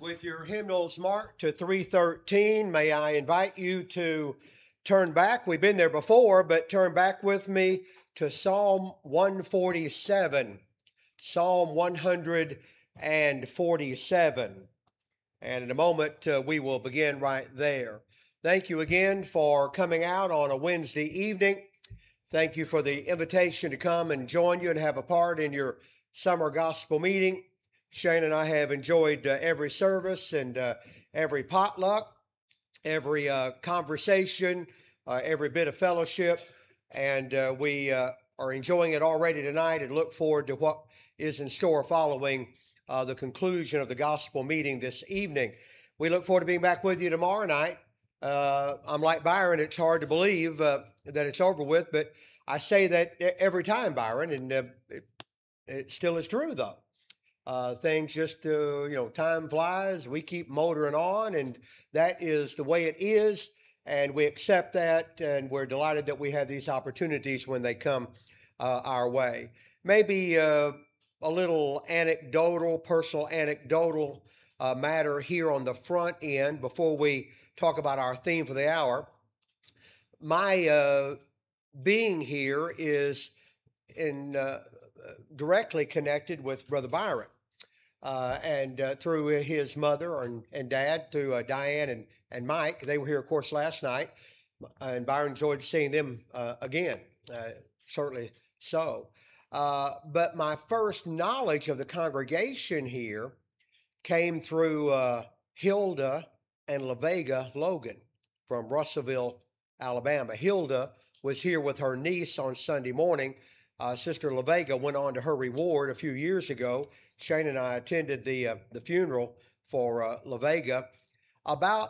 With your hymnals marked to 313, may I invite you to turn back. We've been there before, but turn back with me to Psalm 147. Psalm 147. And in a moment, we will begin right there. Thank you again for coming out on a Wednesday evening. Thank you for the invitation to come and join you and have a part in your summer gospel meeting. Shane and I have enjoyed every service and every potluck, every conversation, every bit of fellowship, and we are enjoying it already tonight and look forward to what is in store following the conclusion of the gospel meeting this evening. We look forward to being back with you tomorrow night. I'm like Byron, it's hard to believe that it's over with, but I say that every time, Byron, and it still is true, though. Things just, time flies. We keep motoring on, and that is the way it is. And we accept that, and we're delighted that we have these opportunities when they come our way. Maybe a little personal anecdotal matter here on the front end before we talk about our theme for the hour. My being here is directly connected with Brother Byron. And through his mother and dad, through Diane and Mike. They were here, of course, last night, and Byron enjoyed seeing them again, certainly so. But my first knowledge of the congregation here came through Hilda and LaVega Logan from Russellville, Alabama. Hilda was here with her niece on Sunday morning. Sister LaVega went on to her reward a few years ago. Shane and I attended the funeral for LaVega about,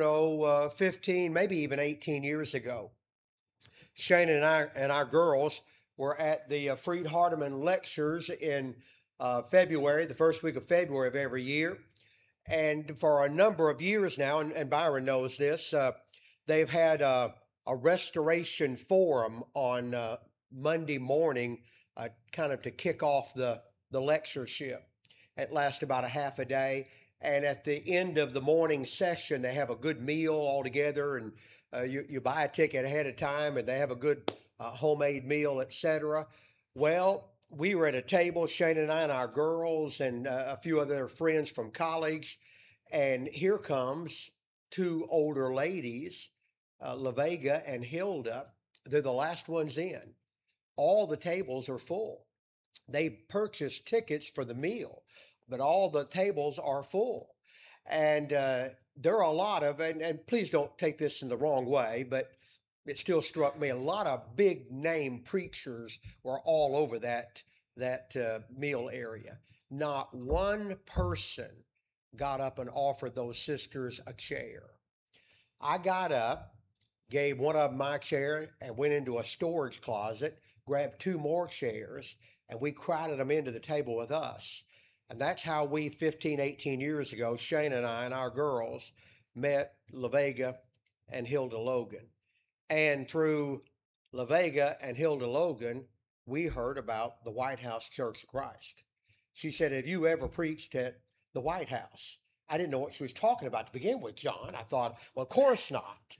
15, maybe even 18 years ago. Shane and our girls were at the Freed Hardeman lectures in February, the first week of February of every year. And for a number of years now, and Byron knows this, they've had a restoration forum on Monday morning, kind of to kick off the lectureship. It lasts about a half a day. And at the end of the morning session, they have a good meal all together, and you buy a ticket ahead of time, and they have a good homemade meal, etc. Well, we were at a table, Shane and I and our girls and a few other friends from college, and here comes two older ladies, LaVega and Hilda. They're the last ones in. All the tables are full. They purchased tickets for the meal, but all the tables are full. And there are a lot of, and please don't take this in the wrong way, but it still struck me, a lot of big name preachers were all over that meal area. Not one person got up and offered those sisters a chair. I got up, gave one of them my chair, and went into a storage closet, grabbed two more chairs, and we crowded them into the table with us. And that's how we, 15, 18 years ago, Shane and I and our girls, met LaVega and Hilda Logan. And through LaVega and Hilda Logan, we heard about the White House Church of Christ. She said, "Have you ever preached at the White House?" I didn't know what she was talking about to begin with, John. I thought, well, of course not.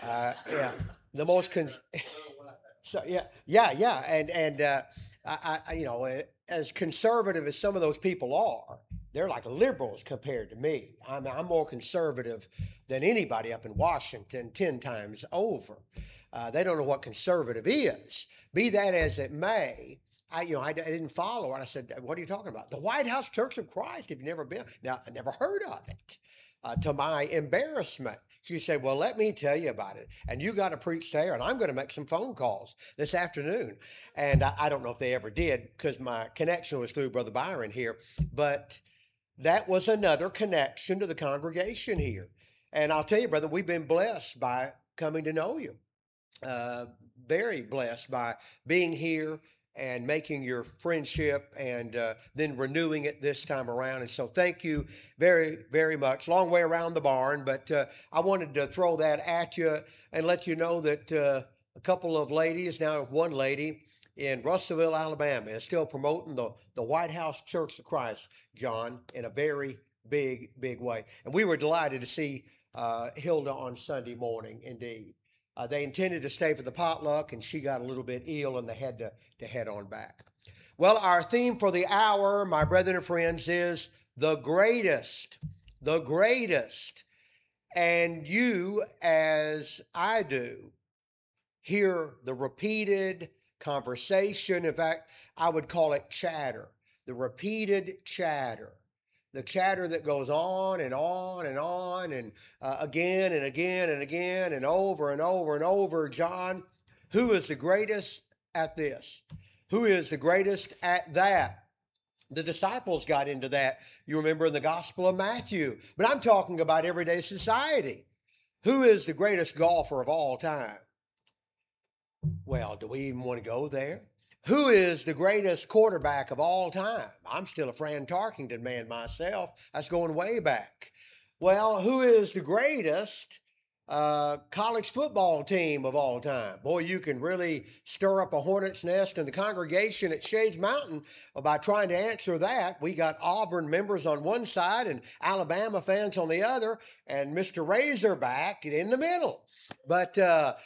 The most... So yeah, and as conservative as some of those people are, they're like liberals compared to me. I'm more conservative than anybody up in Washington, 10 times over. They don't know what conservative is. Be that as it may, I didn't follow it. I said, "What are you talking about?" The White House Church of Christ. Have you never been? Now, I never heard of it. To my embarrassment, she said, "Well, let me tell you about it. And you got to preach there, and I'm going to make some phone calls this afternoon." And I don't know if they ever did, because my connection was through Brother Byron here. But that was another connection to the congregation here. And I'll tell you, brother, we've been blessed by coming to know you. Very blessed by being here and making your friendship and then renewing it this time around. And so thank you very, very much. Long way around the barn, but I wanted to throw that at you and let you know that a couple of ladies, now one lady in Russellville, Alabama, is still promoting the White House Church of Christ, John, in a very, big way. And we were delighted to see Hilda on Sunday morning, indeed. They intended to stay for the potluck, and she got a little bit ill, and they had to head on back. Well, our theme for the hour, my brethren and friends, is the greatest. The greatest. And you, as I do, hear the repeated conversation. In fact, I would call it chatter. The repeated chatter. The chatter that goes on and on and on and again and again and again and over and over and over. John, who is the greatest at this? Who is the greatest at that? The disciples got into that, you remember, in the Gospel of Matthew. But I'm talking about everyday society. Who is the greatest golfer of all time? Well, do we even want to go there? Who is the greatest quarterback of all time? I'm still a Fran Tarkington man myself. That's going way back. Well, who is the greatest college football team of all time? Boy, you can really stir up a hornet's nest in the congregation at Shades Mountain by trying to answer that. We got Auburn members on one side and Alabama fans on the other, and Mr. Razorback in the middle. But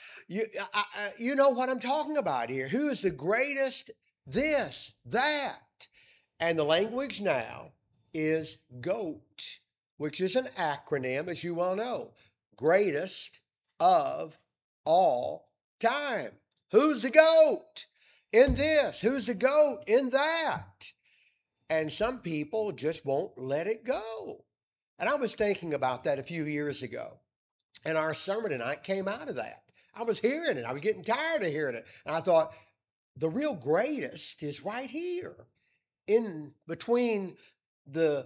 you know what I'm talking about here. Who is the greatest this, that? And the language now is GOAT, which is an acronym, as you well know. Greatest of all time. Who's the GOAT in this? Who's the GOAT in that? And some people just won't let it go. And I was thinking about that a few years ago. And our sermon tonight came out of that. I was hearing it. I was getting tired of hearing it. And I thought, the real greatest is right here in between the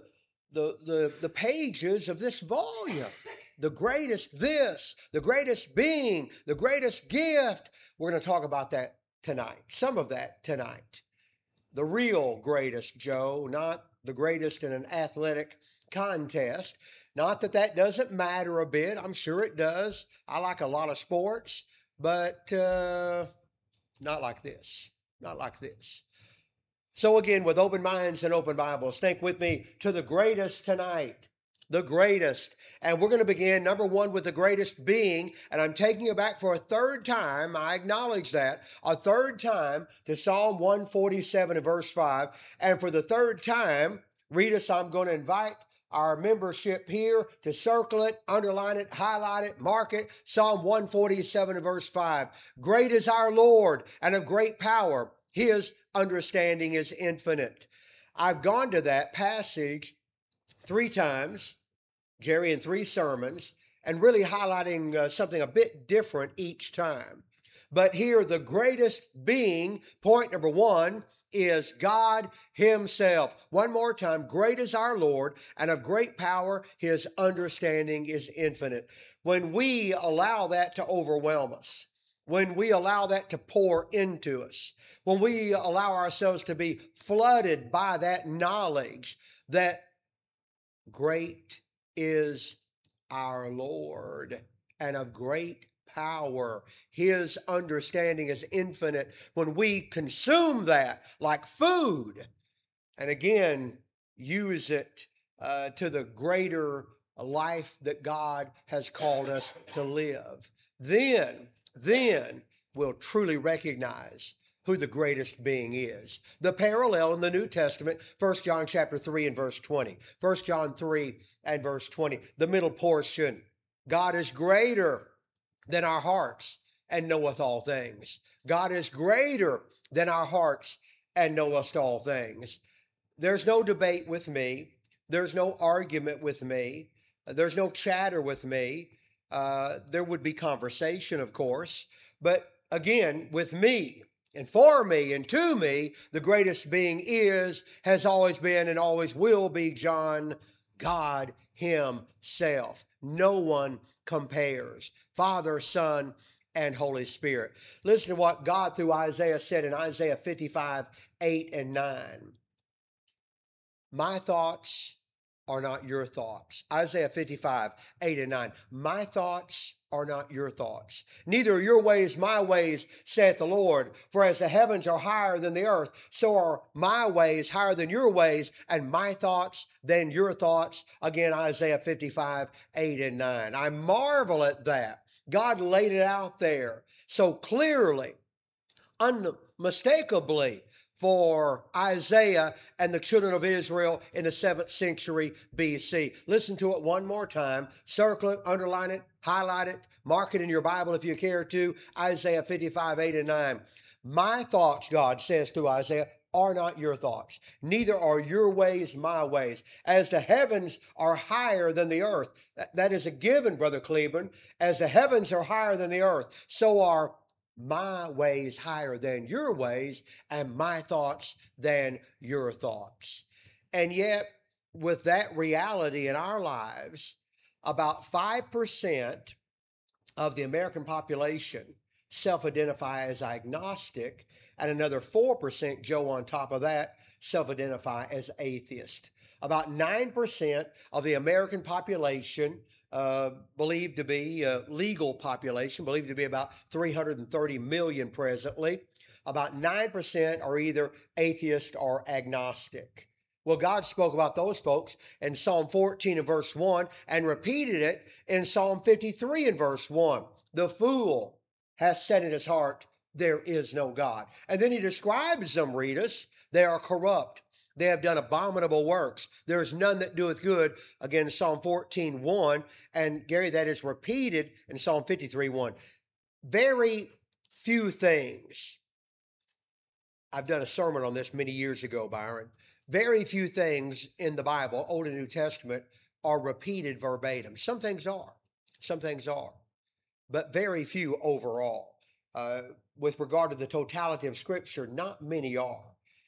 pages of this volume. The greatest this, the greatest being, the greatest gift. We're going to talk about that tonight. Some of that tonight. The real greatest, Joe, not the greatest in an athletic contest. Not that that doesn't matter a bit. I'm sure it does. I like a lot of sports, but not like this. Not like this. So again, with open minds and open Bibles, think with me to the greatest tonight. The greatest. And we're going to begin, number one, with the greatest being. And I'm taking you back for a third time. I acknowledge that. A third time to Psalm 147 and verse 5. And for the third time, Rita, I'm going to invite our membership here to circle it, underline it, highlight it, mark it. Psalm 147 and verse 5. Great is our Lord and of great power. His understanding is infinite. I've gone to that passage 3 times, Jerry, in 3 sermons, and really highlighting something a bit different each time. But here, the greatest being, point number 1, is God himself. One more time, great is our Lord, and of great power, his understanding is infinite. When we allow that to overwhelm us, when we allow that to pour into us, when we allow ourselves to be flooded by that knowledge that great is our Lord and of great power. His understanding is infinite. When we consume that like food, and again, use it to the greater life that God has called us to live, then we'll truly recognize who the greatest being is. The parallel in the New Testament, 1 John chapter 3 and verse 20. 1 John 3 and verse 20. The middle portion. God is greater than our hearts and knoweth all things. God is greater than our hearts and knoweth all things. There's no debate with me. There's no argument with me. There's no chatter with me. There would be conversation, of course. But again, with me, and for me, and to me, the greatest being is, has always been, and always will be, John, God himself. No one compares. Father, Son, and Holy Spirit. Listen to what God through Isaiah said in Isaiah 55, 8 and 9. My thoughts are not your thoughts. Isaiah 55, 8 and 9. My thoughts are not your thoughts. Neither are your ways my ways, saith the Lord. For as the heavens are higher than the earth, so are my ways higher than your ways, and my thoughts than your thoughts. Again, Isaiah 55, 8 and 9. I marvel at that. God laid it out there so clearly, unmistakably, for Isaiah and the children of Israel in the 7th century BC. Listen to it one more time. Circle it, underline it, highlight it, mark it in your Bible if you care to. Isaiah 55, 8 and 9. My thoughts, God says to Isaiah, are not your thoughts. Neither are your ways my ways. As the heavens are higher than the earth. That is a given, Brother Cleveland. As the heavens are higher than the earth, so are my ways higher than your ways, and my thoughts than your thoughts. And yet, with that reality in our lives, about 5% of the American population self-identify as agnostic, and another 4%, Joe, on top of that, self-identify as atheist. About 9% of the American population believed to be legal population, believed to be about 330 million presently. About 9% are either atheist or agnostic. Well, God spoke about those folks in Psalm 14 and verse 1 and repeated it in Psalm 53 and verse 1. The fool hath said in his heart, there is no God. And then he describes them, read us, they are corrupt. They have done abominable works. There is none that doeth good. Again, Psalm 14, 1. And Gary, that is repeated in Psalm 53, 1. Very few things. I've done a sermon on this many years ago, Byron. Very few things in the Bible, Old and New Testament, are repeated verbatim. Some things are. Some things are. But very few overall. With regard to the totality of Scripture, not many are.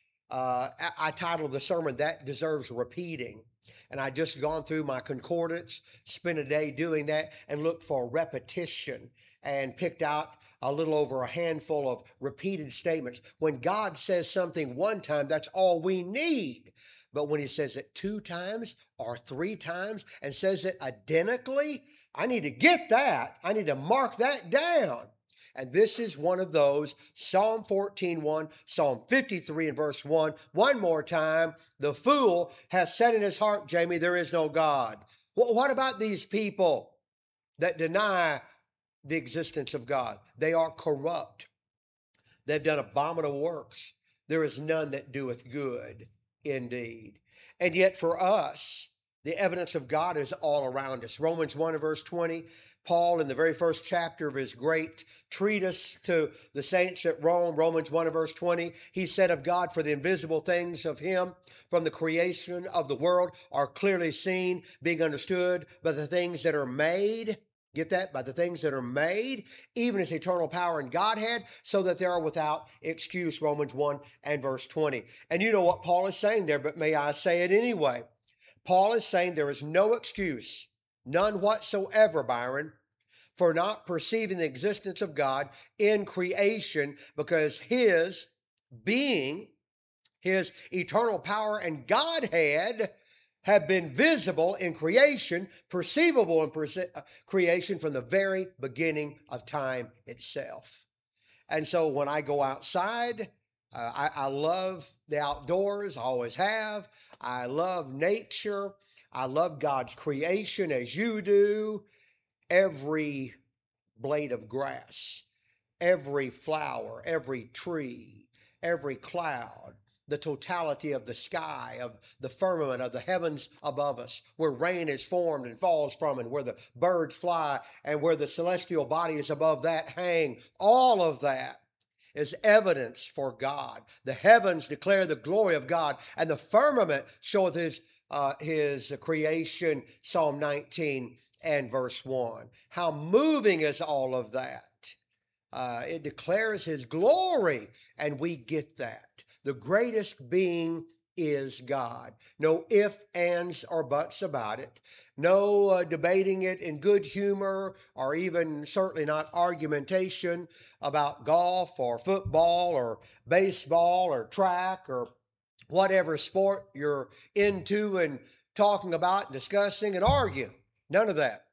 I titled the sermon, That Deserves Repeating. And I just gone through my concordance, spent a day doing that, and looked for repetition and picked out a little over a handful of repeated statements. When God says something one time, that's all we need. But when he says it 2 times or 3 times and says it identically, I need to get that. I need to mark that down. And this is one of those, Psalm 14, 1, Psalm 53 and verse 1. One more time, the fool has said in his heart, Jamie, there is no God. Well, what about these people that deny the existence of God? They are corrupt. They've done abominable works. There is none that doeth good indeed. And yet for us, the evidence of God is all around us. Romans 1 and verse 20, Paul, in the very first chapter of his great treatise to the saints at Rome, Romans 1 and verse 20, he said of God, for the invisible things of him from the creation of the world are clearly seen, being understood by the things that are made. Get that? By the things that are made, even his eternal power and Godhead, so that they are without excuse, Romans 1 and verse 20. And you know what Paul is saying there, but may I say it anyway. Paul is saying there is no excuse, none whatsoever, Byron, for not perceiving the existence of God in creation, because his being, his eternal power and Godhead have been visible in creation, perceivable in creation from the very beginning of time itself. And so when I go outside, I love the outdoors, I always have. I love nature. I love God's creation as you do. Every blade of grass, every flower, every tree, every cloud, the totality of the sky, of the firmament, of the heavens above us, where rain is formed and falls from, and where the birds fly, and where the celestial bodies above that hang. All of that is evidence for God. The heavens declare the glory of God, and the firmament showeth his creation, Psalm 19 and verse 1. How moving is all of that. It declares his glory, and we get that. The greatest being is God. No ifs, ands, or buts about it. No debating it in good humor, or even certainly not argumentation about golf or football or baseball or track or whatever sport you're into and talking about, discussing and arguing. None of that.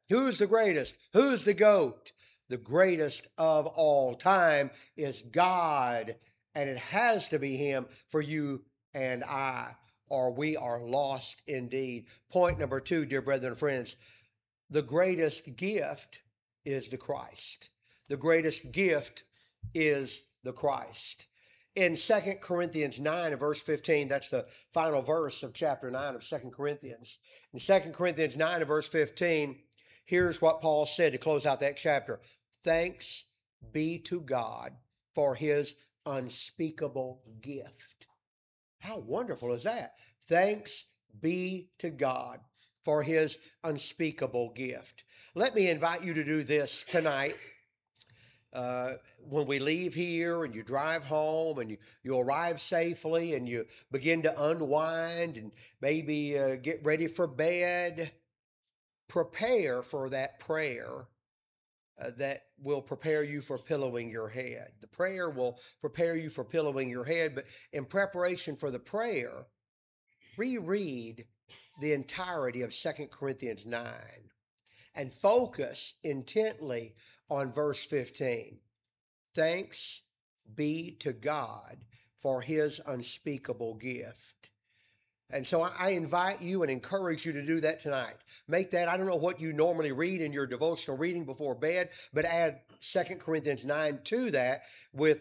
Who's the greatest? Who's the GOAT? The greatest of all time is God, and it has to be Him for you and I, or we are lost indeed. Point number two, dear brethren and friends, the greatest gift is the Christ. The greatest gift is the Christ. In 2 Corinthians 9 and verse 15, that's the final verse of chapter 9 of 2 Corinthians. In 2 Corinthians 9 and verse 15, here's what Paul said to close out that chapter. Thanks be to God for His unspeakable gift. How wonderful is that? Thanks be to God for His unspeakable gift. Let me invite you to do this tonight. When we leave here and you drive home and you arrive safely and you begin to unwind and maybe get ready for bed, prepare for that prayer that will prepare you for pillowing your head. The prayer will prepare you for pillowing your head, but in preparation for the prayer, reread the entirety of 2 Corinthians 9 and focus intently on verse 15. Thanks be to God for His unspeakable gift. And so I invite you and encourage you to do that tonight. Make that, I don't know what you normally read in your devotional reading before bed, but add 2 Corinthians 9 to that with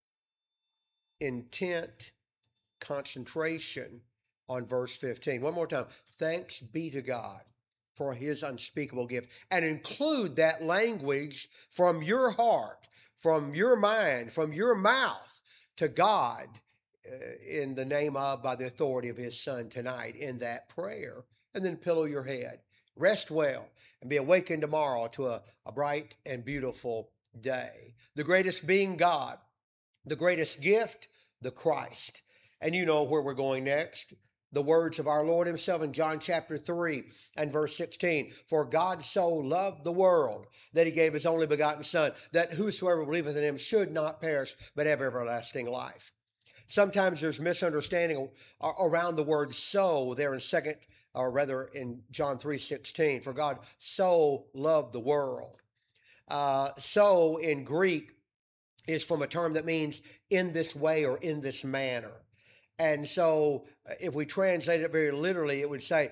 intent, concentration on verse 15. One more time. Thanks be to God for His unspeakable gift. And include that language from your heart, from your mind, from your mouth to God in the name of, by the authority of His Son tonight in that prayer. And then pillow your head. Rest well and be awakened tomorrow to a bright and beautiful day. The greatest being God, the greatest gift, the Christ. And you know where we're going next. The words of our Lord Himself in John chapter 3 and verse 16. For God so loved the world that He gave His only begotten Son, that whosoever believeth in Him should not perish, but have everlasting life. Sometimes there's misunderstanding around the word so there in in John 3:16. For God so loved the world. So in Greek is from a term that means in this way or in this manner. And so if we translate it very literally, it would say,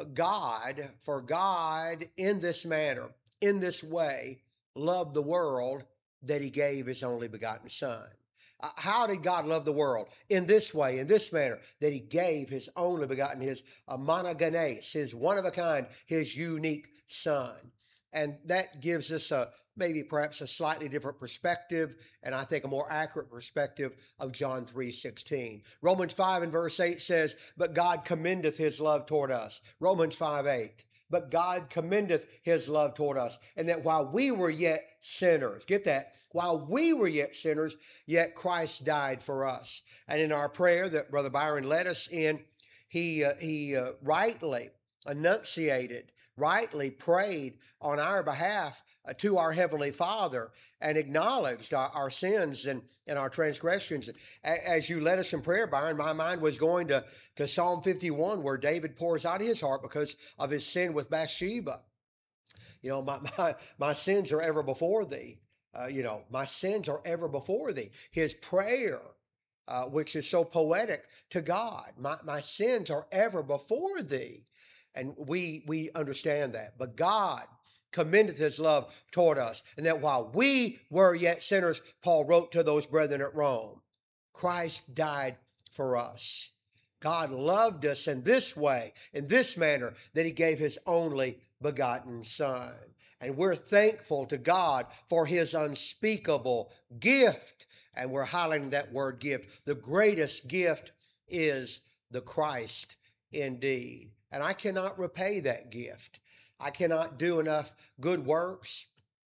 for God in this manner, in this way, loved the world that He gave His only begotten Son. How did God love the world? In this way, in this manner, that He gave His only begotten, His monogenes, His one-of-a-kind, His unique Son. And that gives us maybe perhaps a slightly different perspective, and I think a more accurate perspective of John 3:16. Romans 5 and verse 8 says, but God commendeth His love toward us. Romans 5:8. But God commendeth His love toward us, and that while we were yet sinners, get that, while we were yet sinners, yet Christ died for us. And in our prayer that Brother Byron led us in, he rightly enunciated, rightly prayed on our behalf to our Heavenly Father and acknowledged our sins and our transgressions. As you led us in prayer, Byron, my mind was going to Psalm 51, where David pours out his heart because of his sin with Bathsheba. You know, my sins are ever before Thee. My sins are ever before Thee. His prayer, which is so poetic to God, my sins are ever before Thee. And we understand that. But God commendeth His love toward us, and that while we were yet sinners, Paul wrote to those brethren at Rome, Christ died for us. God loved us in this way, in this manner, that He gave His only begotten Son. And we're thankful to God for His unspeakable gift. And we're highlighting that word gift. The greatest gift is the Christ indeed. And I cannot repay that gift. I cannot do enough good works,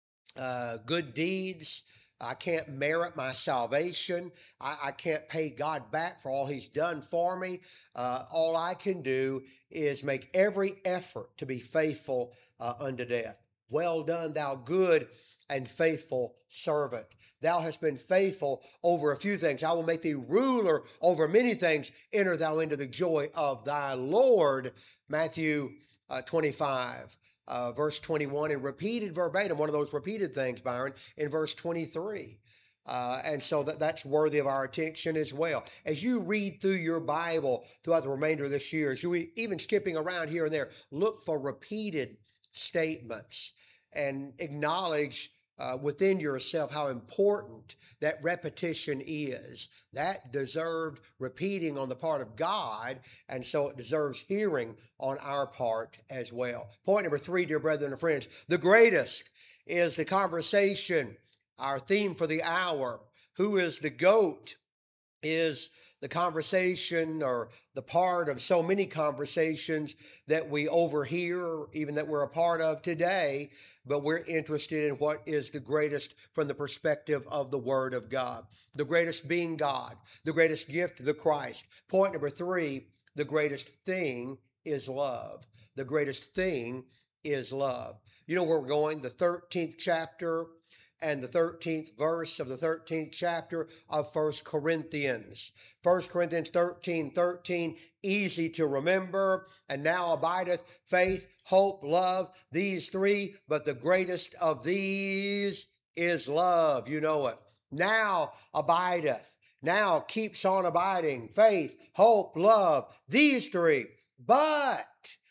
good deeds. I can't merit my salvation. I can't pay God back for all He's done for me. All I can do is make every effort to be faithful unto death. Well done, thou good and faithful servant. Thou hast been faithful over a few things. I will make thee ruler over many things. Enter thou into the joy of thy Lord. Matthew 25, verse 21, and repeated verbatim, one of those repeated things, Byron, in verse 23. And so that's worthy of our attention as well. As you read through your Bible throughout the remainder of this year, as you even skipping around here and there, look for repeated statements and acknowledge within yourself how important that repetition is. That deserved repeating on the part of God, and so it deserves hearing on our part as well. Point number 3, dear brethren and friends, the greatest is the conversation. Our theme for the hour, who is the GOAT, is the conversation or the part of so many conversations that we overhear, even that we're a part of today, but we're interested in what is the greatest from the perspective of the Word of God. The greatest being God, the greatest gift, the Christ. Point number 3, the greatest thing is love. The greatest thing is love. You know where we're going? The 13th chapter and the 13th verse of the 13th chapter of 1 Corinthians. 1 Corinthians 13:13, easy to remember. And now abideth faith, hope, love, these three, but the greatest of these is love. You know it. Now abideth, now keeps on abiding, faith, hope, love, these three. But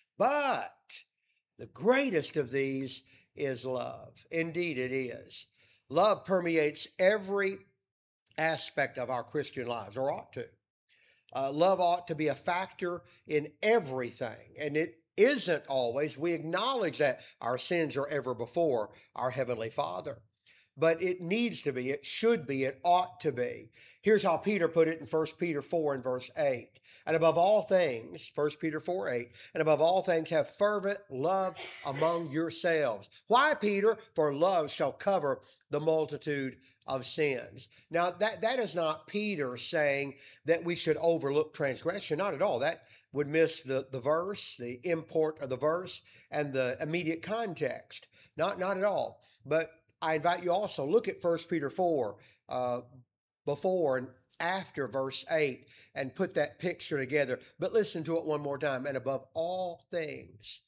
the greatest of these is love. Indeed it is. Love permeates every aspect of our Christian lives, or ought to. Love ought to be a factor in everything, and it isn't always. We acknowledge that our sins are ever before our Heavenly Father. But it needs to be, it should be, it ought to be. Here's how Peter put it in 1 Peter 4 and verse 8. And above all things, 1 Peter 4:8, and above all things have fervent love among yourselves. Why, Peter? For love shall cover the multitude of sins. Now, that is not Peter saying that we should overlook transgression. Not at all. That would miss the verse, the import of the verse, and the immediate context. Not at all. But I invite you also, look at 1 Peter 4, before and after verse 8, and put that picture together. But listen to it one more time. And above all things,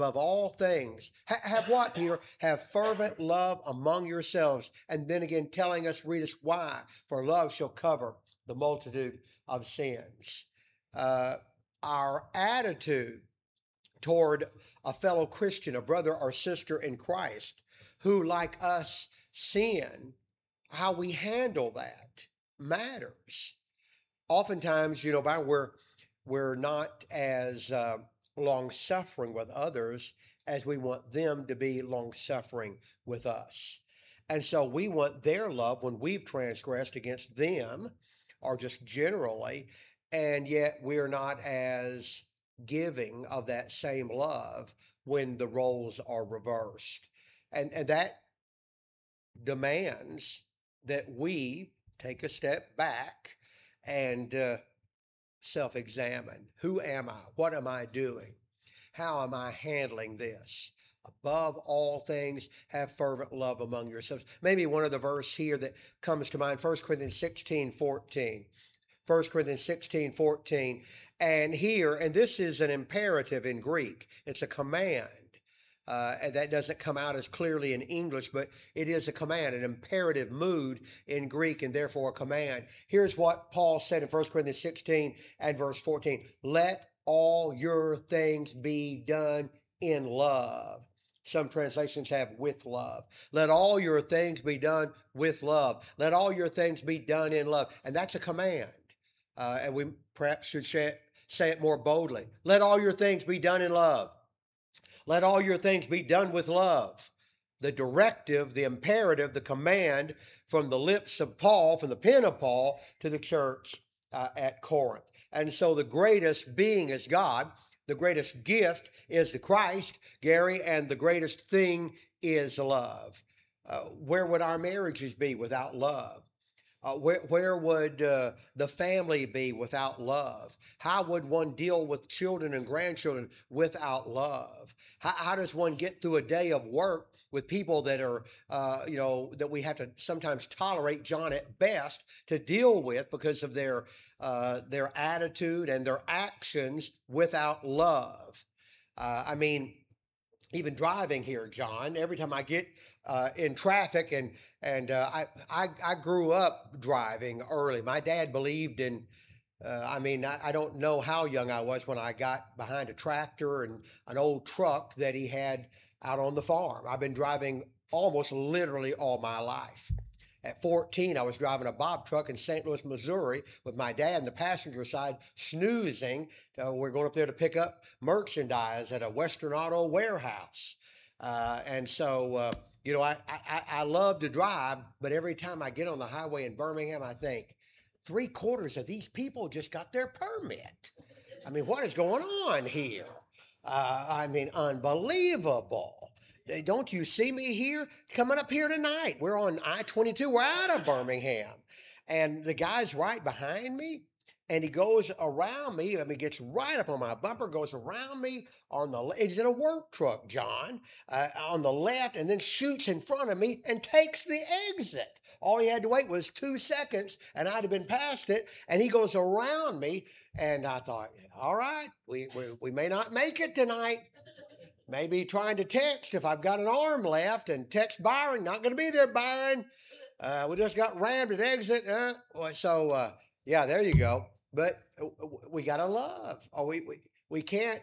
have what here? Have fervent love among yourselves. And then again, telling us, read us why. For love shall cover the multitude of sins. Our attitude toward a fellow Christian, a brother or sister in Christ, who like us sin, how we handle that matters. Oftentimes, Byron, we're not as long-suffering with others as we want them to be long-suffering with us. And so we want their love when we've transgressed against them, or just generally, and yet we're not as giving of that same love when the roles are reversed. And that demands that we take a step back and self-examine. Who am I? What am I doing? How am I handling this? Above all things, have fervent love among yourselves. Maybe one of the verse here that comes to mind, 1 Corinthians 16:14. 1 Corinthians 16:14. And here, and this is an imperative in Greek, it's a command. And that doesn't come out as clearly in English, but it is a command, an imperative mood in Greek, and therefore a command. Here's what Paul said in 1 Corinthians 16 and verse 14. Let all your things be done in love. Some translations have with love. Let all your things be done with love. Let all your things be done in love. And that's a command. And we perhaps should say it more boldly. Let all your things be done in love. Let all your things be done with love. The directive, the imperative, the command from the lips of Paul, from the pen of Paul to the church at Corinth. And so the greatest being is God. The greatest gift is the Christ, Gary, and the greatest thing is love. Where would our marriages be without love? Where would the family be without love? How would one deal with children and grandchildren without love? How does one get through a day of work with people that are, that we have to sometimes tolerate, John, at best, to deal with because of their attitude and their actions without love? even driving here, John, every time I get in traffic, I grew up driving early. My dad believed in. I don't know how young I was when I got behind a tractor and an old truck that he had out on the farm. I've been driving almost literally all my life. At 14, I was driving a Bob truck in St. Louis, Missouri, with my dad in the passenger side snoozing. We're going up there to pick up merchandise at a Western Auto warehouse. I love to drive, but every time I get on the highway in Birmingham, I think, 3/4 of these people just got their permit. I mean, what is going on here? Unbelievable. Don't you see me here? Coming up here tonight. We're on I-22. We're out of Birmingham. And the guy's right behind me. And he goes around me. Gets right up on my bumper, goes around me on the left. He's in a work truck, John, on the left, and then shoots in front of me and takes the exit. All he had to wait was 2 seconds, and I'd have been past it. And he goes around me, and I thought, all right, we may not make it tonight. Maybe trying to text if I've got an arm left and text Byron. Not going to be there, Byron. We just got rammed at exit. Yeah, there you go. But we got to love. We can't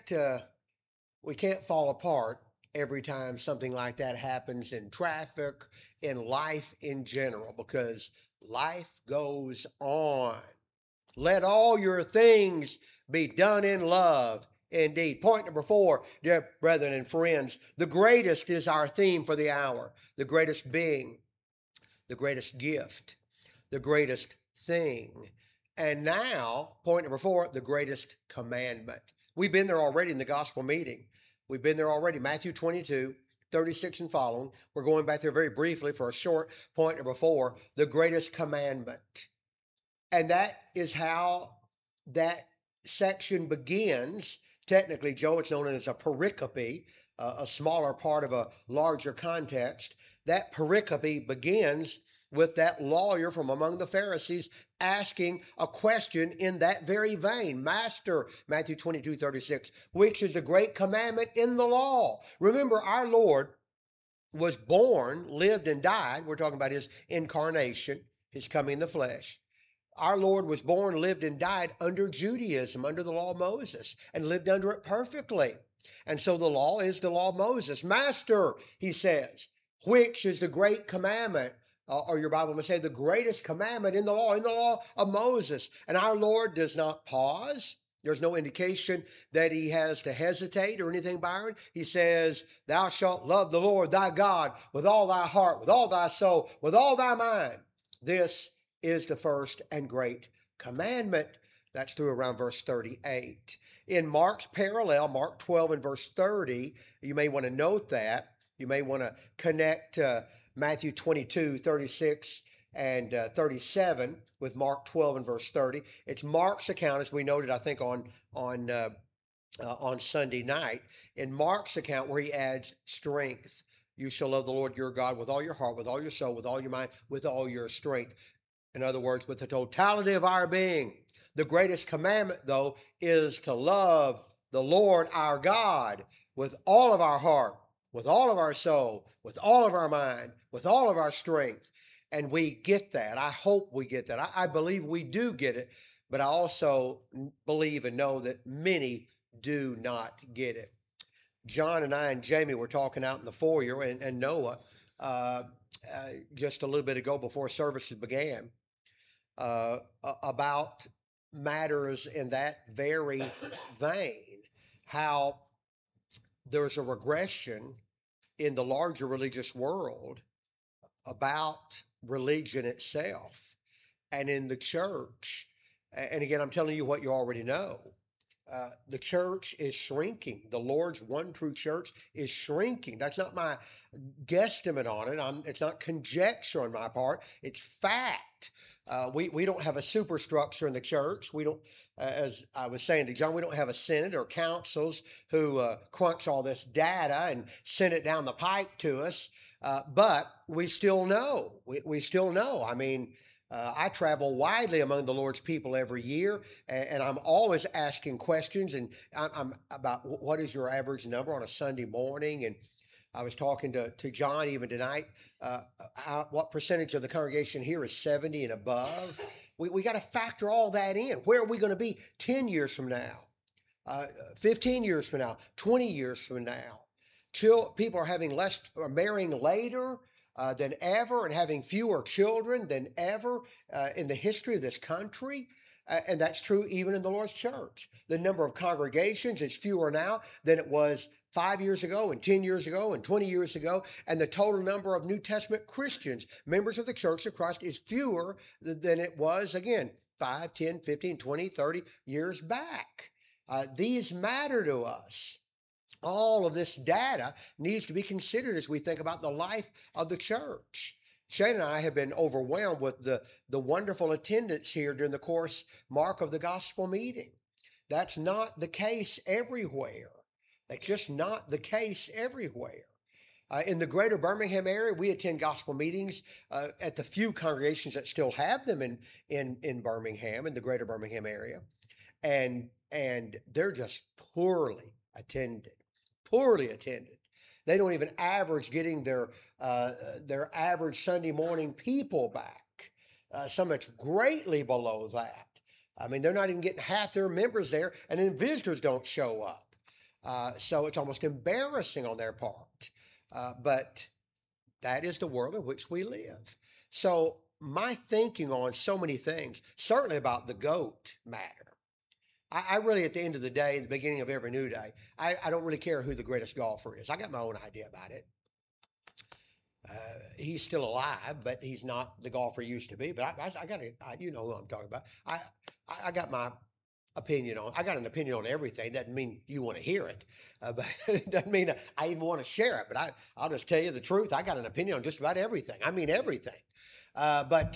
fall apart every time something like that happens in traffic, in life in general, because life goes on. Let all your things be done in love. Indeed. Point number 4, dear brethren and friends, the greatest is our theme for the hour. The greatest being, the greatest gift, the greatest thing. And now, point number 4, the greatest commandment. We've been there already in the gospel meeting. We've been there already, Matthew 22, 36 and following. We're going back there very briefly for a short point number 4, the greatest commandment. And that is how that section begins. Technically, Joe, it's known as a pericope, a smaller part of a larger context. That pericope begins with that lawyer from among the Pharisees asking a question in that very vein. Master, Matthew 22, 36, which is the great commandment in the law? Remember, our Lord was born, lived, and died. We're talking about his incarnation, his coming in the flesh. Our Lord was born, lived, and died under Judaism, under the law of Moses, and lived under it perfectly. And so the law is the law of Moses. Master, he says, which is the great commandment? Or your Bible must say the greatest commandment in the law of Moses. And our Lord does not pause. There's no indication that he has to hesitate or anything, Byron. He says, thou shalt love the Lord thy God with all thy heart, with all thy soul, with all thy mind. This is the first and great commandment. That's through around verse 38. In Mark's parallel, Mark 12 and verse 30, you may want to note that. You may want to connect Matthew 22, 36 and 37 with Mark 12 and verse 30. It's Mark's account, as we noted, I think, on Sunday night. In Mark's account, where he adds strength. You shall love the Lord your God with all your heart, with all your soul, with all your mind, with all your strength. In other words, with the totality of our being. The greatest commandment, though, is to love the Lord our God with all of our heart, with all of our soul, with all of our mind, with all of our strength. And we get that. I hope we get that. I believe we do get it, but I also believe and know that many do not get it. John and I and Jamie were talking out in the foyer, and Noah, just a little bit ago before services began, about matters in that very vein, how there's a regression in the larger religious world about religion itself and in the church. And again, I'm telling you what you already know. The church is shrinking. The Lord's one true church is shrinking. That's not my guesstimate on it. It's not conjecture on my part. It's fact. We don't have a superstructure in the church. We don't, as I was saying to John, we don't have a Senate or councils who crunch all this data and send it down the pipe to us. But we still know. We still know. I mean, I travel widely among the Lord's people every year, and I'm always asking questions. And I'm about what is your average number on a Sunday morning? And I was talking to John even tonight. What percentage of the congregation here is 70 and above? We got to factor all that in. Where are we going to be 10 years from now, 15 years from now, 20 years from now? People are having less, or marrying later than ever, and having fewer children than ever in the history of this country. And that's true even in the Lord's church. The number of congregations is fewer now than it was 5 years ago and 10 years ago and 20 years ago. And the total number of New Testament Christians, members of the Church of Christ, is fewer than it was, again, 5, 10, 15, 20, 30 years back. These matter to us. All of this data needs to be considered as we think about the life of the church. Shane and I have been overwhelmed with the wonderful attendance here during the course mark of the gospel meeting. That's not the case everywhere. That's just not the case everywhere. In the greater Birmingham area, we attend gospel meetings at the few congregations that still have them in Birmingham, in the greater Birmingham area. And they're just poorly attended. They don't even average getting their average Sunday morning people back. Some it's greatly below that. I mean, they're not even getting half their members there, and then visitors don't show up. So it's almost embarrassing on their part. But that is the world in which we live. So my thinking on so many things, certainly about the GOAT matter. I really, at the end of the day, the beginning of every new day, I don't really care who the greatest golfer is. I got my own idea about it. He's still alive, but he's not the golfer he used to be. But I got you know who I'm talking about. I got my opinion on. I got an opinion on everything. Doesn't mean you want to hear it, but it doesn't mean I even want to share it. But I'll just tell you the truth. I got an opinion on just about everything. I mean everything. But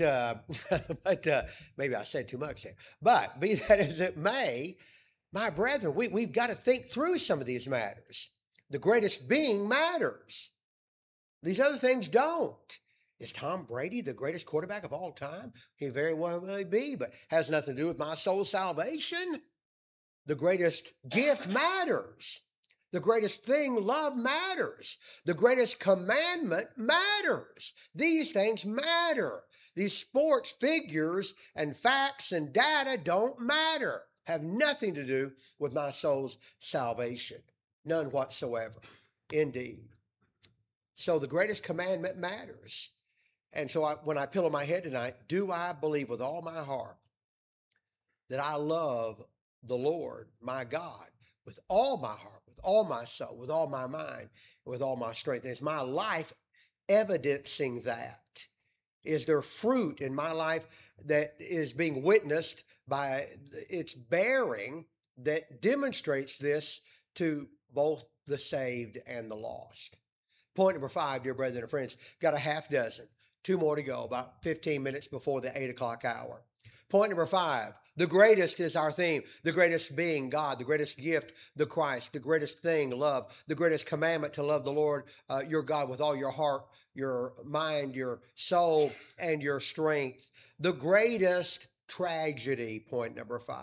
maybe I said too much there. But be that as it may, my brethren, we've got to think through some of these matters. The greatest being matters. These other things don't. Is Tom Brady the greatest quarterback of all time? He very well may be, but has nothing to do with my soul's salvation. The greatest gift matters. The greatest thing, love, matters. The greatest commandment matters. These things matter. These sports figures and facts and data don't matter. Have nothing to do with my soul's salvation. None whatsoever. Indeed. So the greatest commandment matters. And so when I pillow my head tonight, do I believe with all my heart that I love the Lord, my God, with all my heart, with all my soul, with all my mind, with all my strength? Is my life evidencing that? Is there fruit in my life that is being witnessed by its bearing that demonstrates this to both the saved and the lost? Point number 5, dear brethren and friends, got a half dozen. 2 more to go, about 15 minutes before the 8 o'clock hour. Point number 5, the greatest is our theme. The greatest being God, the greatest gift, the Christ, the greatest thing, love, the greatest commandment to love the Lord, your God, with all your heart, your mind, your soul, and your strength. The greatest tragedy, point number 5.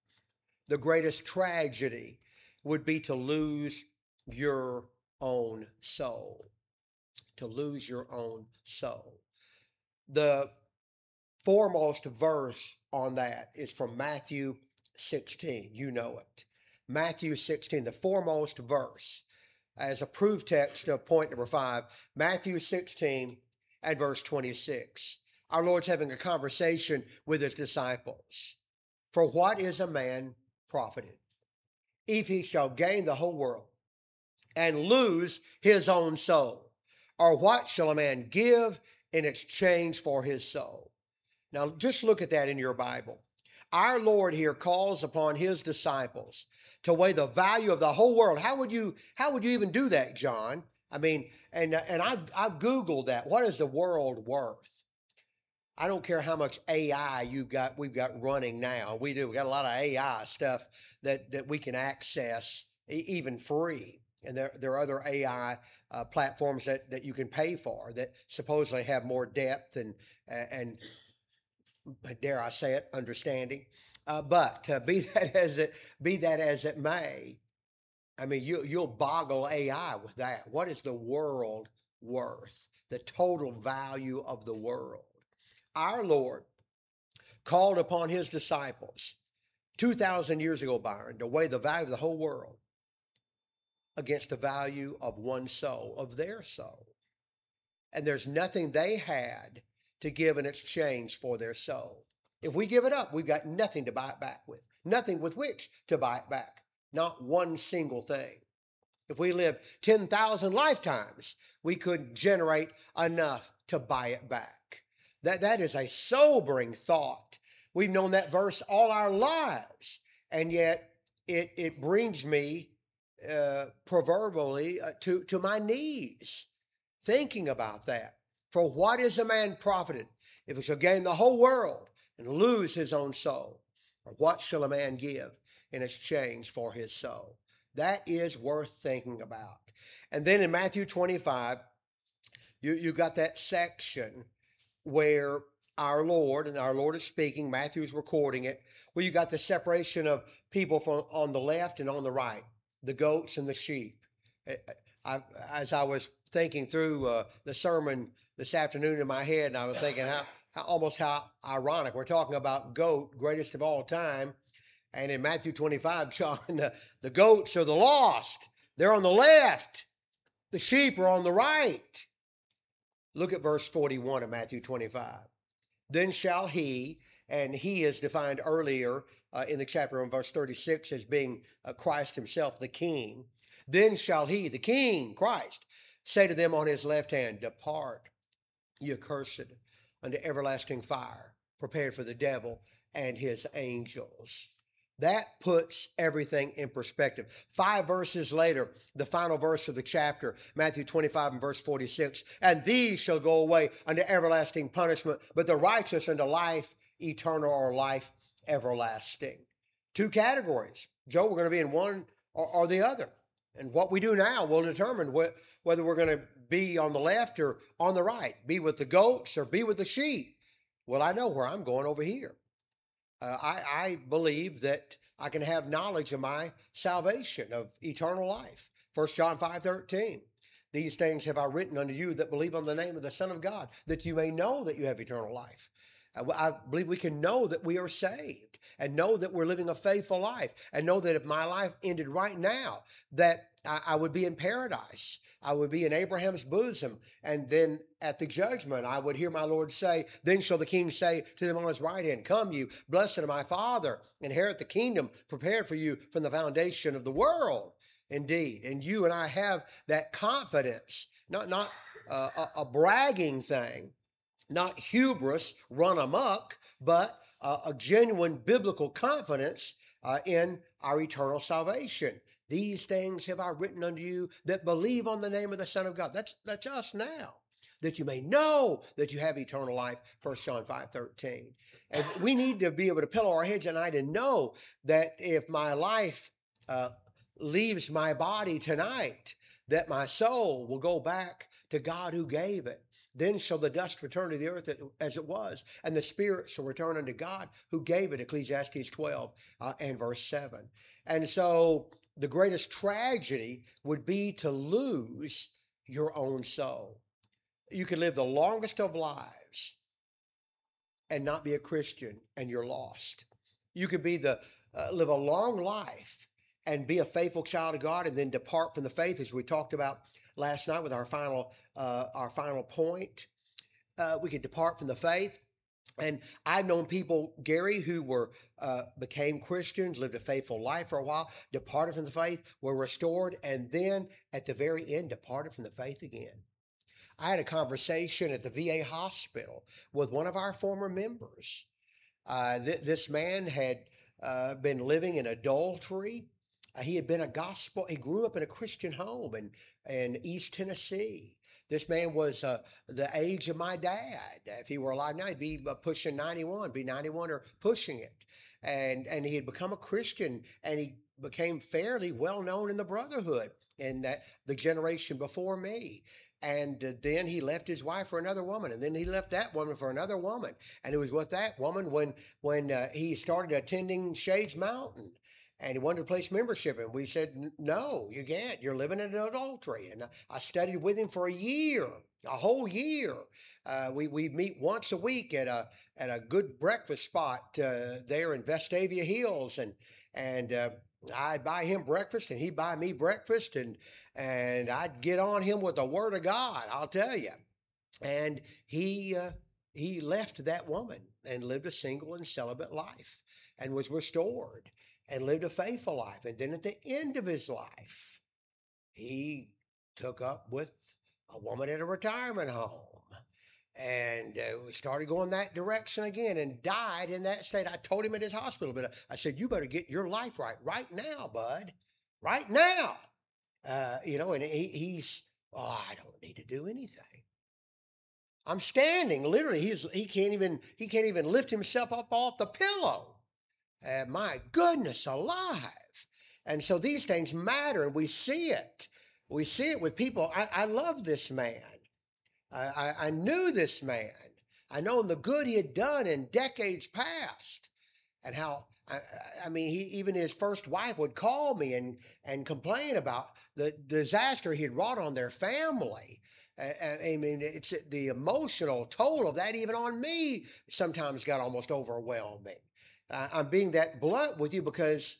The greatest tragedy would be to lose your own soul. To lose your own soul. The foremost verse on that is from Matthew 16. You know it. Matthew 16, the foremost verse, as a proof text of point number 5, Matthew 16 and verse 26. Our Lord's having a conversation with his disciples. For what is a man profited if he shall gain the whole world and lose his own soul? Or what shall a man give in exchange for his soul? Now, just look at that in your Bible. Our Lord here calls upon his disciples to weigh the value of the whole world. How would you even do that, John? I mean, and I've Googled that. What is the world worth? I don't care how much AI we've got running now. We got a lot of AI stuff that we can access even free. And there are other AI platforms that you can pay for that supposedly have more depth and dare I say it, understanding. But be that as it may, I mean, you'll boggle AI with that. What is the world worth? The total value of the world. Our Lord called upon his disciples 2,000 years ago, Byron, to weigh the value of the whole world against the value of one soul, of their soul. And there's nothing they had to give in exchange for their soul. If we give it up, we've got nothing to buy it back with, nothing with which to buy it back, not one single thing. If we lived 10,000 lifetimes, we could generate enough to buy it back. That is a sobering thought. We've known that verse all our lives, and yet it brings me proverbially to my knees thinking about that. For what is a man profited if he shall gain the whole world and lose his own soul? Or what shall a man give in exchange for his soul? That is worth thinking about. And then in Matthew 25, you got that section where our Lord is speaking, Matthew's recording it, where you got the separation of people from on the left and on the right, the goats and the sheep. As I was thinking through the sermon this afternoon in my head, and I was thinking how ironic. We're talking about goat, greatest of all time. And in Matthew 25, John, the goats are the lost. They're on the left. The sheep are on the right. Look at verse 41 of Matthew 25. Then shall he, and he is defined earlier in the chapter in verse 36 as being Christ himself, the king. Then shall he, the king, Christ, say to them on his left hand, depart, ye accursed, unto everlasting fire, prepared for the devil and his angels. That puts everything in perspective. 5 verses later, the final verse of the chapter, Matthew 25 and verse 46, and these shall go away unto everlasting punishment, but the righteous unto life eternal or life everlasting. 2 categories. Joe, we're going to be in one or the other. And what we do now will determine whether we're going to be on the left or on the right, be with the goats or be with the sheep. Well, I know where I'm going over here. I believe that I can have knowledge of my salvation, of eternal life. 1 John 5:13. These things have I written unto you that believe on the name of the Son of God, that you may know that you have eternal life. I believe we can know that we are saved and know that we're living a faithful life and know that if my life ended right now, that I would be in paradise. I would be in Abraham's bosom. And then at the judgment, I would hear my Lord say, then shall the king say to them on his right hand, come you, blessed of my Father, inherit the kingdom prepared for you from the foundation of the world. Indeed. And you and I have that confidence, not a bragging thing, not hubris run amok, but a genuine biblical confidence in our eternal salvation. These things have I written unto you that believe on the name of the Son of God. That's us now, that you may know that you have eternal life, 1 John 5:13. And we need to be able to pillow our heads at night and know that if my life leaves my body tonight, that my soul will go back to God who gave it. Then shall the dust return to the earth as it was, and the spirit shall return unto God who gave it, Ecclesiastes 12 and verse 7. And so the greatest tragedy would be to lose your own soul. You can live the longest of lives and not be a Christian, and you're lost. You could be live a long life and be a faithful child of God and then depart from the faith, as we talked about last night with our final point. We could depart from the faith. And I've known people, Gary, who became Christians, lived a faithful life for a while, departed from the faith, were restored, and then at the very end departed from the faith again. I had a conversation at the VA hospital with one of our former members. This man had been living in adultery. He had been he grew up in a Christian home in East Tennessee. This man was the age of my dad. If he were alive now, he'd be pushing 91, be 91 or pushing it. And he had become a Christian, and he became fairly well known in the brotherhood. in that the generation before me. And then he left his wife for another woman, and then he left that woman for another woman. And it was with that woman when he started attending Shades Mountain, and he wanted to place membership. And we said, no, you can't. You're living in adultery. And I studied with him for a whole year. We meet once a week at a good breakfast spot there in Vestavia Hills, and I'd buy him breakfast, and he'd buy me breakfast, and I'd get on him with the Word of God, I'll tell you. And he left that woman and lived a single and celibate life, and was restored and lived a faithful life. And then at the end of his life, he took up with a woman at a retirement home, and we started going that direction again, and died in that state. I told him at his hospital, but I said, you better get your life right now, bud, right now. And he's, I don't need to do anything. I'm standing, literally. He can't even lift himself up off the pillow. My goodness alive. And so these things matter, and we see it. We see it with people. I love this man. I knew this man. I know the good he had done in decades past, and how, even his first wife would call me and complain about the disaster he had wrought on their family. It's the emotional toll of that, even on me, sometimes got almost overwhelming. I'm being that blunt with you because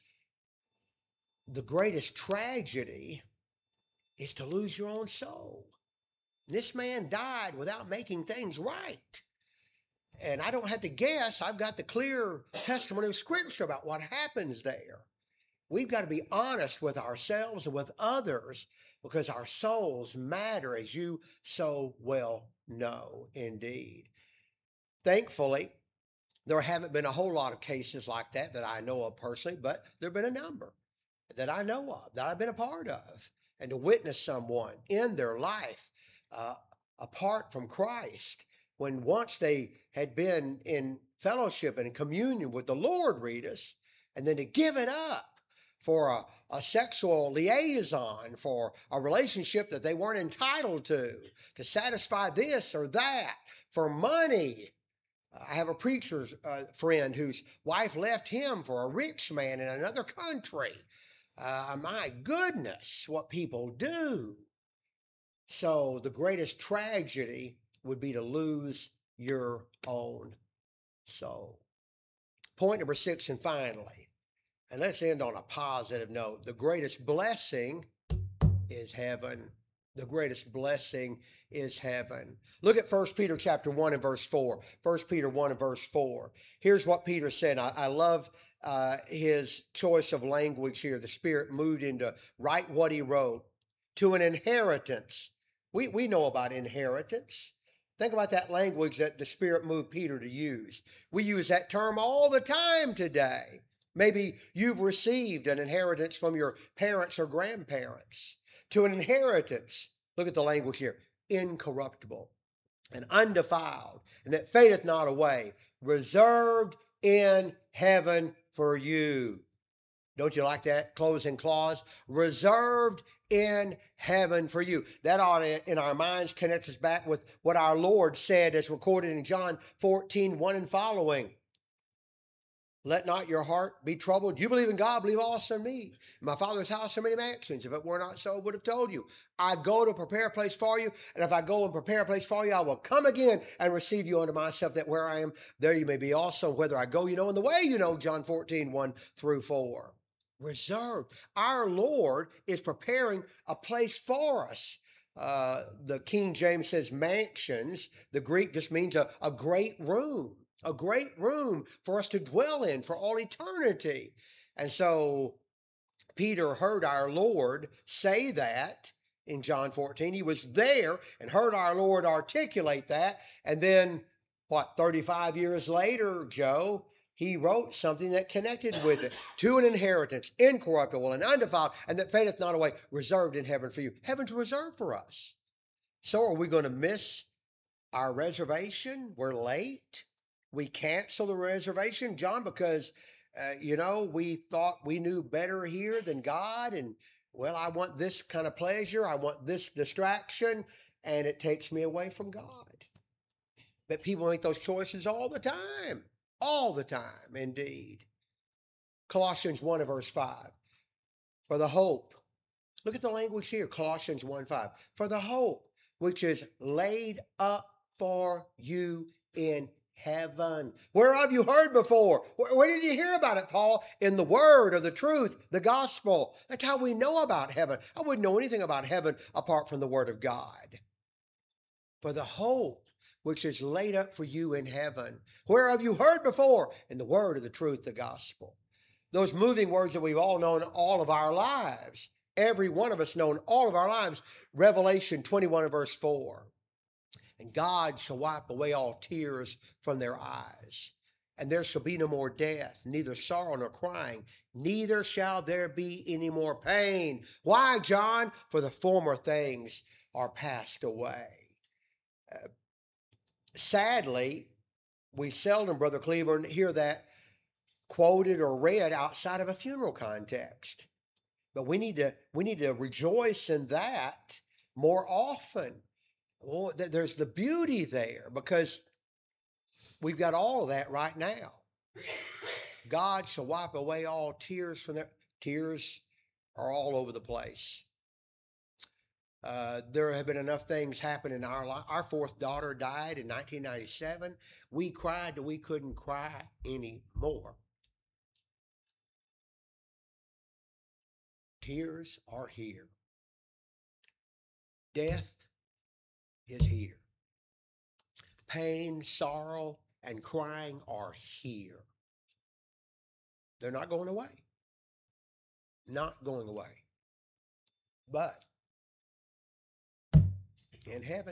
the greatest tragedy is to lose your own soul. This man died without making things right. And I don't have to guess. I've got the clear testimony of Scripture about what happens there. We've got to be honest with ourselves and with others, because our souls matter, as you so well know indeed. Thankfully, there haven't been a whole lot of cases like that I know of personally, but there have been a number that I know of, that I've been a part of. And to witness someone in their life apart from Christ, when once they had been in fellowship and in communion with the Lord, read us, and then to give it up for a sexual liaison, for a relationship that they weren't entitled to satisfy this or that, for money. I have a preacher's friend whose wife left him for a rich man in another country. My goodness, what people do. So the greatest tragedy would be to lose your own soul. Point number 6, and finally, and let's end on a positive note. The greatest blessing is heaven. The greatest blessing is heaven. Look at 1 Peter chapter 1 and verse 4. 1 Peter 1 and verse 4. Here's what Peter said. I love his choice of language here. The Spirit moved him to write what he wrote. To an inheritance. We know about inheritance. Think about that language that the Spirit moved Peter to use. We use that term all the time today. Maybe you've received an inheritance from your parents or grandparents. To an inheritance, look at the language here, incorruptible and undefiled, and that fadeth not away, reserved in heaven for you. Don't you like that closing clause? Reserved in heaven for you. That ought to, in our minds, connect us back with what our Lord said as recorded in John 14, 1 and following. Let not your heart be troubled. You believe in God, believe also in me. In my Father's house are many mansions. If it were not so, I would have told you. I go to prepare a place for you, and if I go and prepare a place for you, I will come again and receive you unto myself, that where I am, there you may be also. Whether I go, you know, and the way you know, John 14, 1 through 4. Reserved. Our Lord is preparing a place for us. The King James says mansions. The Greek just means a great room. A great room for us to dwell in for all eternity. And so Peter heard our Lord say that in John 14. He was there and heard our Lord articulate that. And then, 35 years later, Joe, he wrote something that connected with it. To an inheritance, incorruptible and undefiled, and that fadeth not away, reserved in heaven for you. Heaven's reserved for us. So are we going to miss our reservation? We're late. We cancel the reservation, John, because, we thought we knew better here than God, and Well, I want this kind of pleasure. I want this distraction, and it takes me away from God. But people make those choices all the time, indeed. Colossians 1 and verse 5. For the hope, look at the language here, Colossians 1:5. For the hope which is laid up for you in heaven. Where have you heard before? Where did you hear about it, Paul? In the word of the truth, the gospel. That's how we know about heaven. I wouldn't know anything about heaven apart from the word of God. For the hope which is laid up for you in heaven. Where have you heard before? In the word of the truth, the gospel. Those moving words that we've all known all of our lives. Every one of us known all of our lives. Revelation 21 and verse 4. And God shall wipe away all tears from their eyes. And there shall be no more death, neither sorrow nor crying, neither shall there be any more pain. Why, John? For the former things are passed away. Sadly, we seldom, Brother Cleburne, hear that quoted or read outside of a funeral context. But we need to rejoice in that more often. Well, there's the beauty there because we've got all of that right now. God shall wipe away all tears from their tears are all over the place. There have been enough things happen in our life. Our fourth daughter died in 1997. We cried till we couldn't cry anymore. Tears are here. Death is here. Pain, sorrow, and crying are here. They're not going away. Not going away. But in heaven,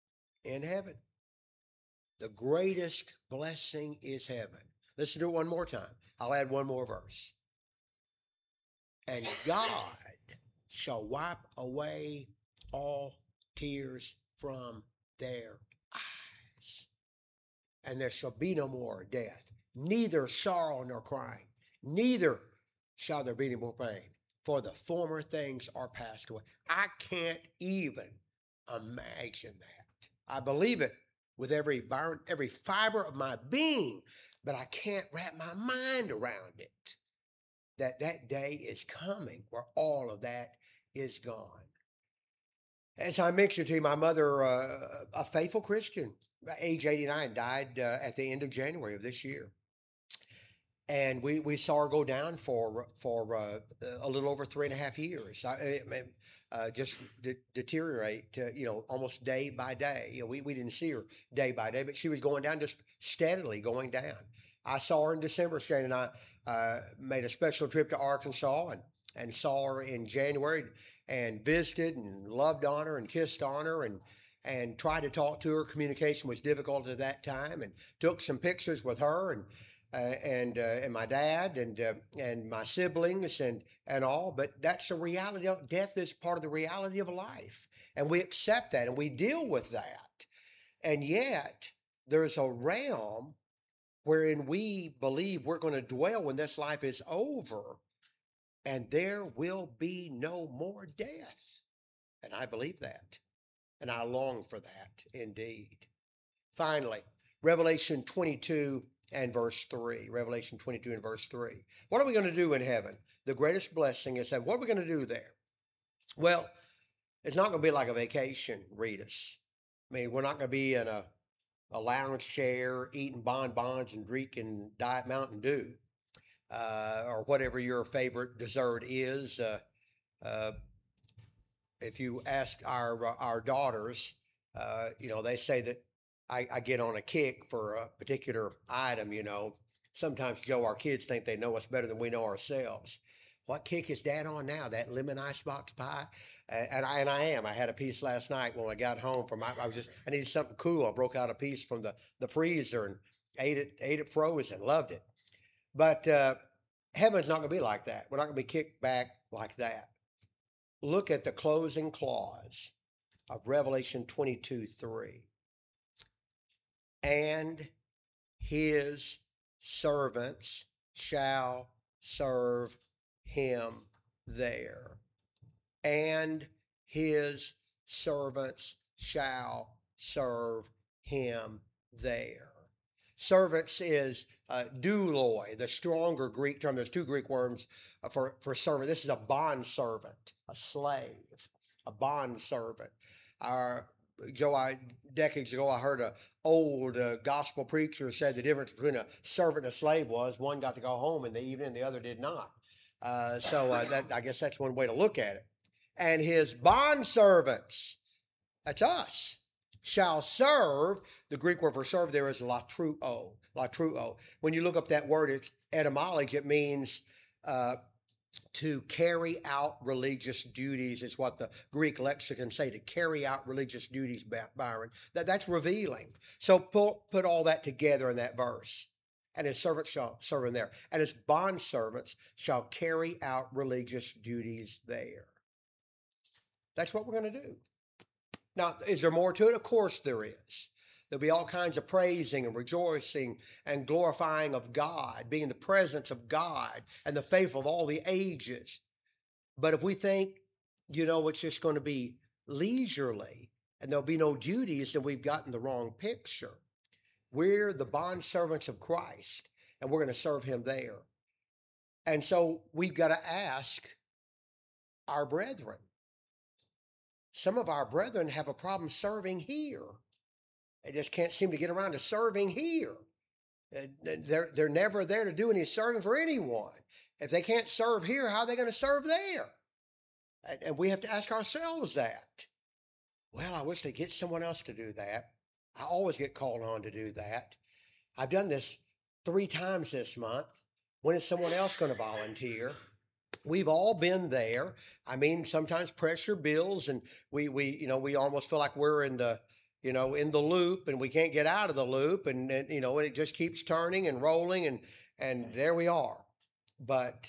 the greatest blessing is heaven. Listen to it one more time. I'll add one more verse. And God shall wipe away all tears from their eyes. And there shall be no more death, neither sorrow nor crying, neither shall there be any more pain, for the former things are passed away. I can't even imagine that. I believe it with every fiber of my being, but I can't wrap my mind around it. That day is coming where all of that is gone. As I mentioned to you, my mother, a faithful Christian, age 89, died at the end of January of this year. And we saw her go down for a little over 3.5 years. Just deteriorate, almost day by day. We didn't see her day by day, but she was going down, just steadily going down. I saw her in December. Shane and I made a special trip to Arkansas and saw her in January and visited and loved on her and kissed on her and tried to talk to her. Communication was difficult at that time, and took some pictures with her and my dad and my siblings and all. But that's the reality of death. Is part of the reality of life, and we accept that and we deal with that. And yet there's a realm wherein we believe we're going to dwell when this life is over, and there will be no more death. And I believe that, and I long for that indeed. Finally, Revelation 22 and verse 3. Revelation 22 and verse 3. What are we going to do in heaven? The greatest blessing is that what are we going to do there? Well, it's not going to be like a vacation, Readers. I mean, we're not going to be in a lounge chair eating bonbons and drinking Diet Mountain Dew, or whatever your favorite dessert is. If you ask our daughters, they say that I get on a kick for a particular item. Sometimes, Joe, our kids think they know us better than we know ourselves. What kick is Dad on now? That lemon icebox pie? And I am. I had a piece last night when I got home I needed something cool. I broke out a piece from the freezer and ate it frozen. Loved it. But heaven's not going to be like that. We're not going to be kicked back like that. Look at the closing clause of Revelation 22:3. And his servants shall serve him there. and his servants shall serve him there. Servants is douloi, the stronger Greek term. There's two Greek words for servant. This is a bond servant, a slave, a bond servant. Decades ago, I heard an old gospel preacher said the difference between a servant and a slave was one got to go home in the evening, the other did not. I guess that's one way to look at it. And his bond servants, that's us, shall serve. The Greek word for serve there is latruo. Latruo. When you look up that word, it's etymology. It means to carry out religious duties, is what the Greek lexicon say, to carry out religious duties, Byron. That's revealing. So put all that together in that verse. And his servants shall serve him there. And his bondservants shall carry out religious duties there. That's what we're going to do. Now, is there more to it? Of course there is. There'll be all kinds of praising and rejoicing and glorifying of God, being in the presence of God and the faithful of all the ages. But if we think, it's just going to be leisurely and there'll be no duties, then we've gotten the wrong picture. We're the bondservants of Christ, and we're going to serve him there. And so we've got to ask our brethren. Some of our brethren have a problem serving here. They just can't seem to get around to serving here. They're never there to do any serving for anyone. If they can't serve here, how are they going to serve there? And we have to ask ourselves that. Well, I wish they'd get someone else to do that. I always get called on to do that. I've done this 3 times this month. When is someone else going to volunteer? We've all been there. I mean, sometimes pressure builds, and we almost feel like we're in the loop, and we can't get out of the loop, and it just keeps turning and rolling, and there we are. But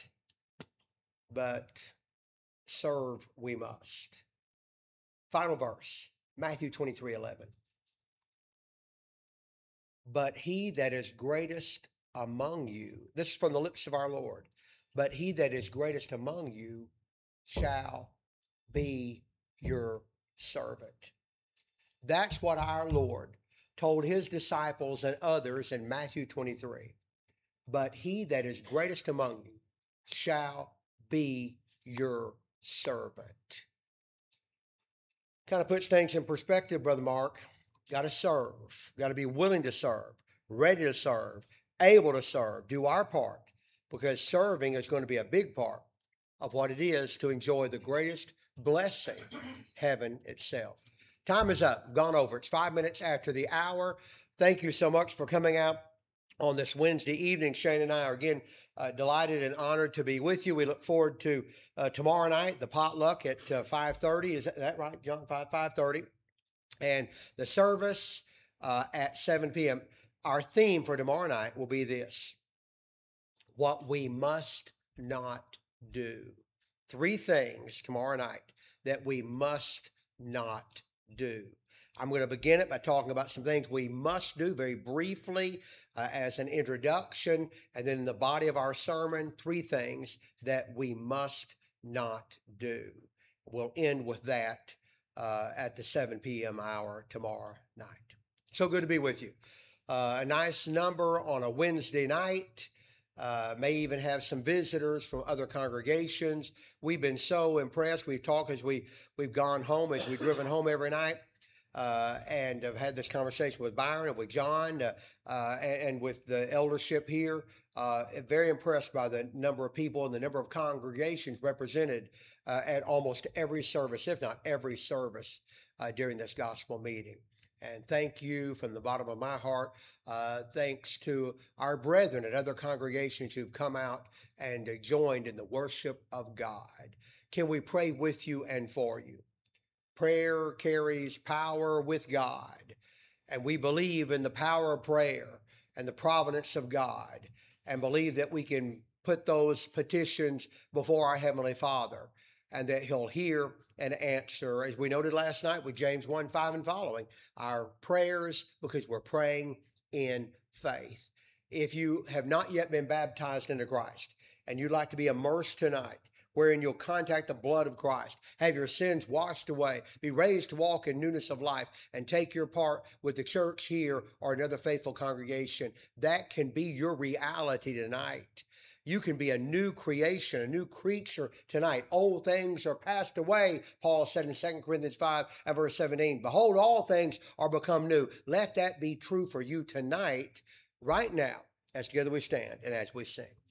serve we must. Final verse, Matthew 23:11. But he that is greatest among you, this is from the lips of our Lord, but he that is greatest among you shall be your servant. That's what our Lord told his disciples and others in Matthew 23. But he that is greatest among you shall be your servant. Kind of puts things in perspective, Brother Mark. Got to serve, got to be willing to serve, ready to serve, able to serve, do our part, because serving is going to be a big part of what it is to enjoy the greatest blessing, heaven itself. Time is up, gone over. It's 5 minutes after the hour. Thank you so much for coming out on this Wednesday evening. Shane and I are again delighted and honored to be with you. We look forward to tomorrow night, the potluck at 5:30. Is that right, John? 5:30. And the service at 7 p.m. Our theme for tomorrow night will be this: what we must not do. 3 things tomorrow night that we must not do. I'm going to begin it by talking about some things we must do very briefly as an introduction, and then in the body of our sermon, 3 things that we must not do. We'll end with that at the 7 p.m. hour tomorrow night. So good to be with you. A nice number on a Wednesday night. May even have some visitors from other congregations. We've been so impressed. We've talked as we've gone home, as we've driven home every night, and have had this conversation with Byron and with John and with the eldership here. Very impressed by the number of people and the number of congregations represented at almost every service, if not every service, during this gospel meeting. And thank you from the bottom of my heart. Thanks to our brethren at other congregations who've come out and joined in the worship of God. Can we pray with you and for you? Prayer carries power with God, and we believe in the power of prayer and the providence of God, and believe that we can put those petitions before our Heavenly Father, and that He'll hear and answer, as we noted last night with James 1:5 and following, our prayers, because we're praying in faith. If you have not yet been baptized into Christ and you'd like to be immersed tonight, wherein you'll contact the blood of Christ, have your sins washed away, be raised to walk in newness of life, and take your part with the church here or another faithful congregation. That can be your reality tonight. You can be a new creation, a new creature tonight. Old things are passed away, Paul said in 2 Corinthians 5 and verse 17. Behold, all things are become new. Let that be true for you tonight, right now, as together we stand and as we sing.